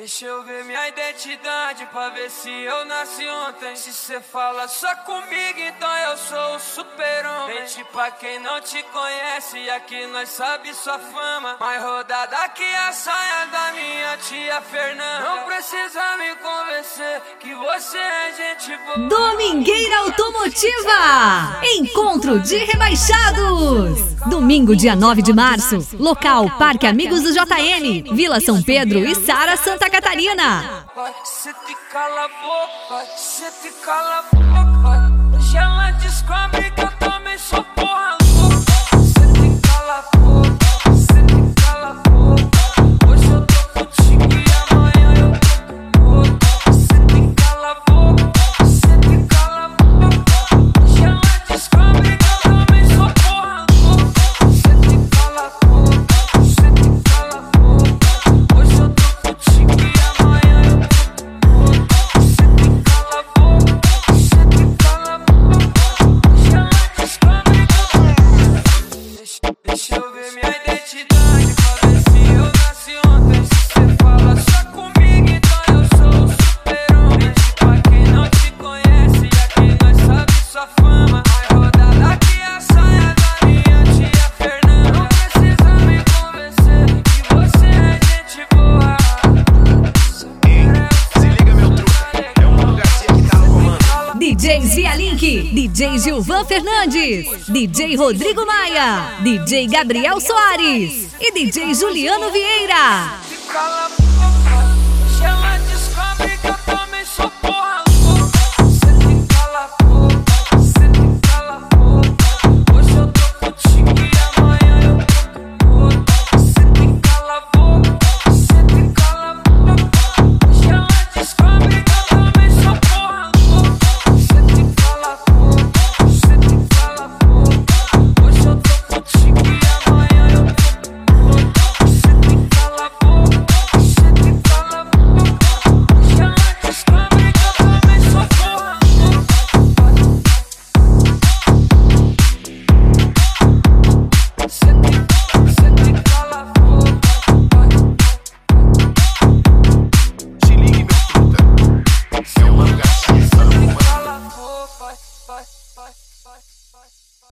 Deixa eu ver minha identidade pra ver se eu nasci ontem. Se cê fala só comigo, então eu sou o super-homem. Mente pra quem não te conhece, aqui nós sabe sua fama. Mais rodada que a saia da minha tia Fernanda. Não precisa me convencer que você é gente boa. Domingueira Automotiva, encontro de rebaixados. Domingo, dia 9 de março, local Parque Amigos do JN, Vila São Pedro e Sara, Santa Catarina. Cê te cala a boca, cê te cala a boca. Hoje ela descobre que eu também sou porra louca. Cê te cala a boca, cê te cala a boca. Hoje eu tô contigo e amanhã eu tô com outra. Cê te cala a boca, cê te cala a boca. Hoje ela descobre que eu também sou porra louca. Cê te cala a boca, cê te cala a boca. Hoje eu tô contigo e amanhã eu tô com outra. Cê te cala a boca, cê te cala a boca. Hoje ela descobre que eu tô. Deixa eu ver minha identidade pra ver se eu nasci ontem. Se cê fala só comigo, então eu sou o super-homem. Pra quem não te conhece, aqui nós sabe sua fama. Mais rodada que a saia da minha tia Fernanda. Não precisa me convencer que você é gente boa. Se liga, meu truta, é o Mundo Garcia que tá no comando. DJ Zia Link, DJ Gilvan Fernandes, DJ Rodrigo Maia, DJ Gabriel Soares e DJ Juliano Vieira. Cala a